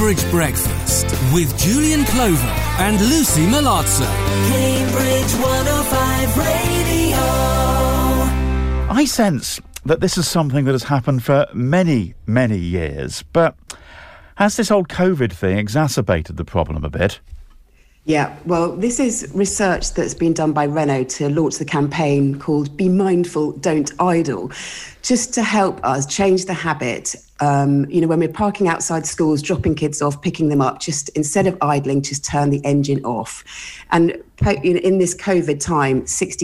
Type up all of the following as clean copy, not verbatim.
Cambridge Breakfast with Julian Clover and Lucy Malazzo. Cambridge 105 Radio. I sense that this is something that has happened for many, many years, but has this whole COVID thing exacerbated the problem a bit? Yeah, well, this is research that's been done by Renault to launch the campaign called Be Mindful, Don't Idle, just to help us change the habit. When we're parking outside schools, dropping kids off, picking them up, just instead of idling, just turn the engine off. And in this COVID time,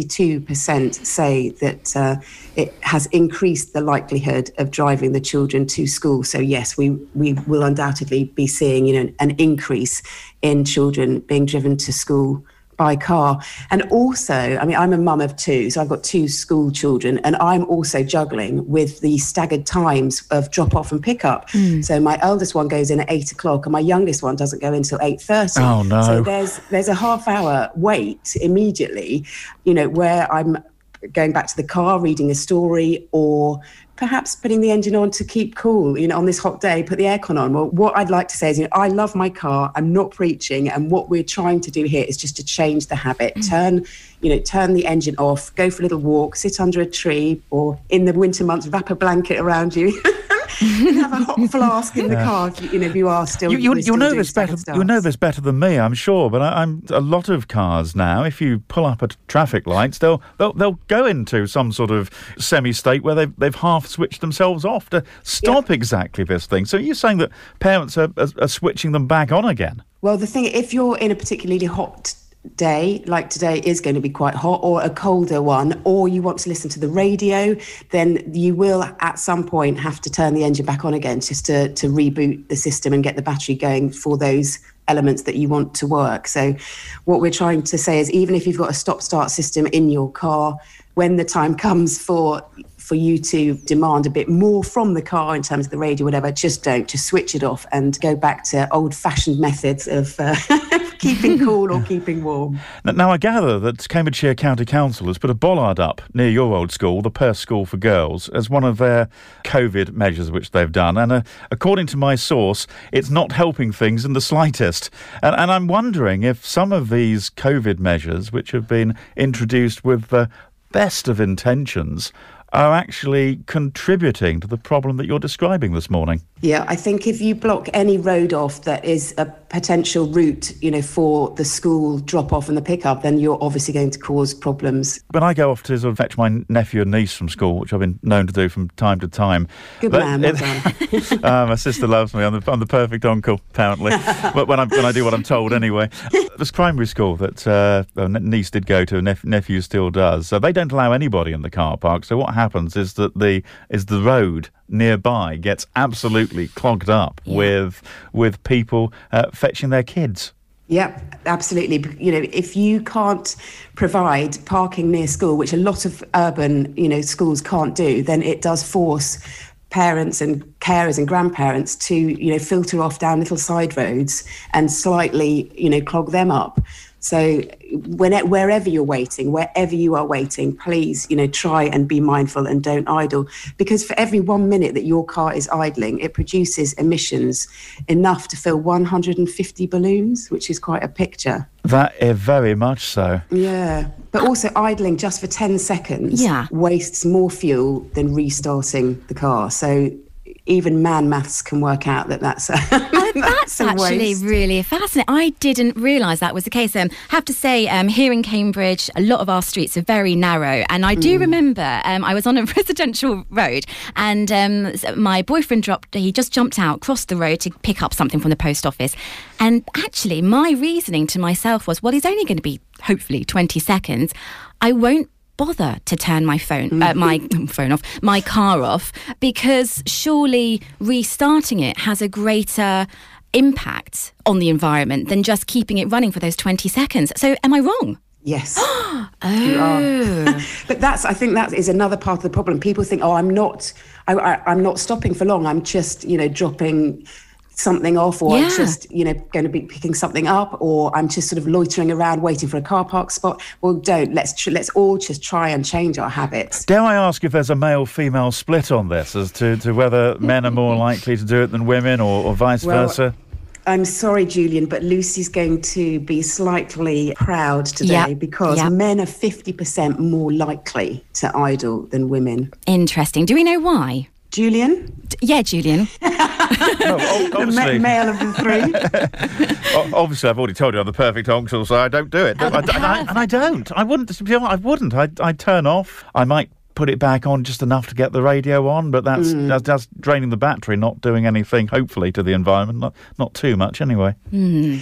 62% say that it has increased the likelihood of driving the children to school. So yes, we will undoubtedly be seeing, an increase in children being driven to school by car. And also, I'm a mum of two, so I've got two school children, and I'm also juggling with the staggered times of drop off and pick up. So my eldest one goes in at 8 o'clock and my youngest one doesn't go in until 8:30. Oh no. So there's a half hour wait immediately, where I'm going back to the car, reading a story, or perhaps putting the engine on to keep cool, on this hot day, put the aircon on. Well, what I'd like to say is, I love my car. I'm not preaching. And what we're trying to do here is just to change the habit. Turn the engine off, go for a little walk, sit under a tree, or in the winter months, wrap a blanket around you. And have a hot flask in the car if you are still. You'll know this better. You'll know this better than me, I'm sure. But I'm a lot of cars now. If you pull up at traffic lights, they'll go into some sort of semi-state where they've half switched themselves off to stop exactly this thing. So you're saying that parents are switching them back on again? Well, the thing, if you're in a particularly hot day, like today is going to be quite hot, or a colder one, or you want to listen to the radio, then you will at some point have to turn the engine back on again just to reboot the system and get the battery going for those elements that you want to work. So what we're trying to say is, even if you've got a stop-start system in your car, when the time comes for you to demand a bit more from the car in terms of the radio, whatever, just switch it off and go back to old-fashioned methods of keeping cool or keeping warm. Now, I gather that Cambridgeshire County Council has put a bollard up near your old school, the Perth School for Girls, as one of their COVID measures which they've done. And according to my source, it's not helping things in the slightest. And I'm wondering if some of these COVID measures, which have been introduced with the best of intentions, are actually contributing to the problem that you're describing this morning. Yeah, I think if you block any road off that is a potential route, for the school drop-off and the pick-up, then you're obviously going to cause problems. When I go off to sort of fetch my nephew and niece from school, which I've been known to do from time to time. Good man, well done. My sister loves me. I'm the perfect uncle, apparently. But when I do what I'm told, anyway. This primary school that niece did go to, nephew still does. So they don't allow anybody in the car park. So what happens is that the road nearby gets absolutely clogged up with people fetching their kids. Yep, absolutely. If you can't provide parking near school, which a lot of urban, schools can't do, then it does force parents and carers and grandparents to, filter off down little side roads and slightly, clog them up. So wherever you're waiting, wherever you are waiting, please, try and be mindful and don't idle. Because for every 1 minute that your car is idling, it produces emissions enough to fill 150 balloons, which is quite a picture. That is very much so. Yeah. But also idling just for 10 seconds wastes more fuel than restarting the car. So even man maths can work out that's that's actually really fascinating. I didn't realise that was the case. Have to say, here in Cambridge, a lot of our streets are very narrow, and I do remember I was on a residential road, and my boyfriend he just jumped out, crossed the road to pick up something from the post office, and actually my reasoning to myself was, well, he's only going to be hopefully 20 seconds. I won't bother to turn my my car off, because surely restarting it has a greater impact on the environment than just keeping it running for those 20 seconds. So am I wrong? Yes. You are. But I think that is another part of the problem. People think, I'm not stopping for long. I'm just, dropping something off, or I'm just, going to be picking something up, or I'm just sort of loitering around waiting for a car park spot. Well, don't. Let's all just try and change our habits. Dare I ask if there's a male-female split on this as to whether men are more likely to do it than women, or vice versa? I'm sorry, Julian, but Lucy's going to be slightly proud today because men are 50% more likely to idle than women. Interesting. Do we know why? Julian? Yeah, Julian. Obviously. Male of the three. Obviously, I've already told you I'm the perfect uncle, so I don't do it. I don't. I wouldn't. I'd turn off. I might put it back on just enough to get the radio on, but that's draining the battery, not doing anything, hopefully, to the environment. Not too much, anyway. Well,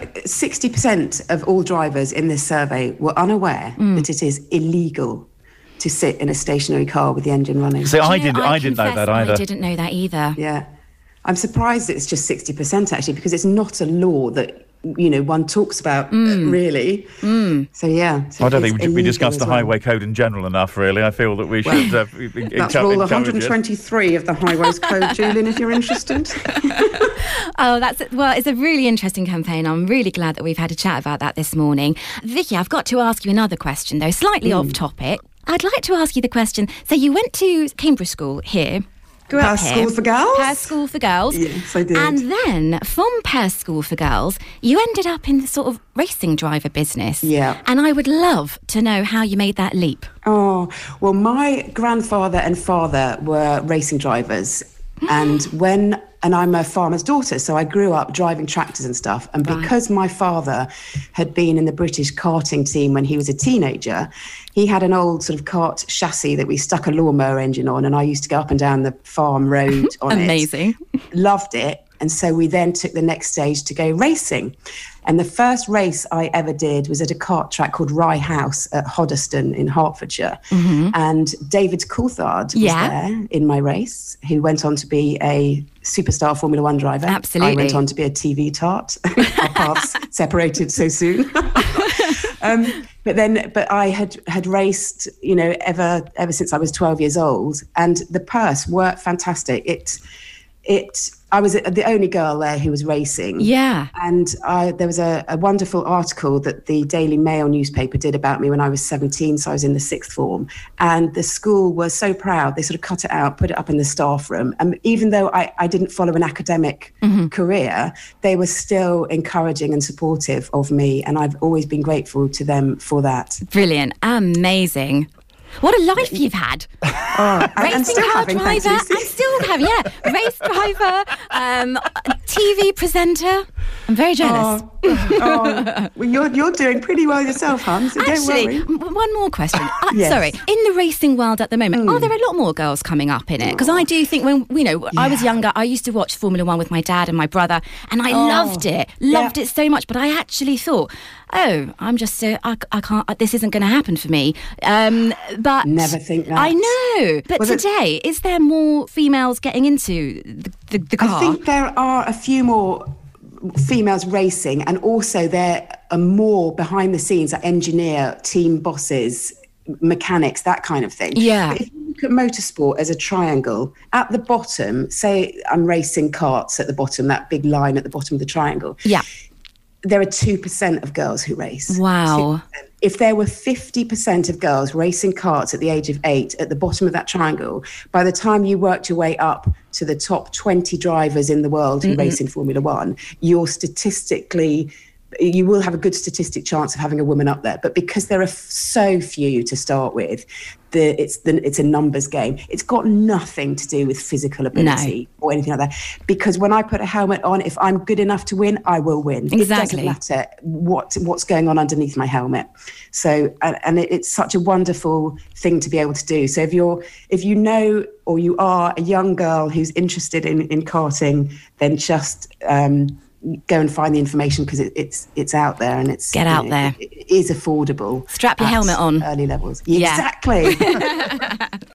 60% of all drivers in this survey were unaware that it is illegal to sit in a stationary car with the engine running. See, I didn't know that either. I didn't know that either. Yeah. I'm surprised it's just 60%, actually, because it's not a law that one talks about, really. So, yeah. So I don't think we discussed the highway code in general enough, really. I feel that we should that's rule 123 of the Highways Code, Julian, if you're interested. It's a really interesting campaign. I'm really glad that we've had a chat about that this morning. Vicky, I've got to ask you another question, though, slightly off topic. I'd like to ask you the question. So you went to Cambridge School here. Perth School for Girls? Perth School for Girls. Yes, I did. And then from Perth School for Girls, you ended up in the sort of racing driver business. Yeah. And I would love to know how you made that leap. Oh, well, my grandfather and father were racing drivers. And I'm a farmer's daughter, so I grew up driving tractors and stuff. And because my father had been in the British karting team when he was a teenager, he had an old sort of kart chassis that we stuck a lawnmower engine on, and I used to go up and down the farm road on Amazing. Loved it. And so we then took the next stage to go racing. And the first race I ever did was at a kart track called Rye House at Hoddesdon in Hertfordshire. And David Coulthard was there in my race, who went on to be a superstar Formula One driver. Absolutely. I went on to be a TV tart. Our paths separated so soon. But I had raced, ever since I was 12 years old, and the purse worked fantastic. I was the only girl there who was racing. Yeah. And there was a wonderful article that the Daily Mail newspaper did about me when I was 17, so I was in the sixth form. And the school was so proud, they sort of cut it out, put it up in the staff room. And even though I didn't follow an academic career, they were still encouraging and supportive of me. And I've always been grateful to them for that. Brilliant. Amazing. What a life you've had. Racing car driver, and still have, race driver, TV presenter. I'm very jealous. Well, you're doing pretty well yourself, hon, so don't worry. One more question. Yes. Sorry. In the racing world at the moment, are there a lot more girls coming up in it? Because I do think when, I was younger, I used to watch Formula One with my dad and my brother, and I loved it. Loved it so much, but I actually thought, I'm just I can't, this isn't going to happen for me. But never think that. I know. But today, is there more females getting into the car? I think there are a few more females racing, and also there are more behind the scenes, like engineer, team bosses, mechanics, that kind of thing. Yeah. But if you look at motorsport as a triangle, at the bottom, say I'm racing karts at the bottom, that big line at the bottom of the triangle. Yeah. There are 2% of girls who race. Wow. 2%. If there were 50% of girls racing karts at the age of 8 at the bottom of that triangle, by the time you worked your way up to the top 20 drivers in the world who race in Formula One, you will have a good statistic chance of having a woman up there. But because there are so few to start with, it's a numbers game. It's got nothing to do with physical ability or anything like that. Because when I put a helmet on, if I'm good enough to win, I will win. Exactly. It doesn't matter what's going on underneath my helmet. So, and it's such a wonderful thing to be able to do. So if you know, or you are a young girl who's interested in karting, then just go and find the information, because it's out there, and it's get out there. It is affordable. Strap your helmet on. Early levels. Yeah. Exactly.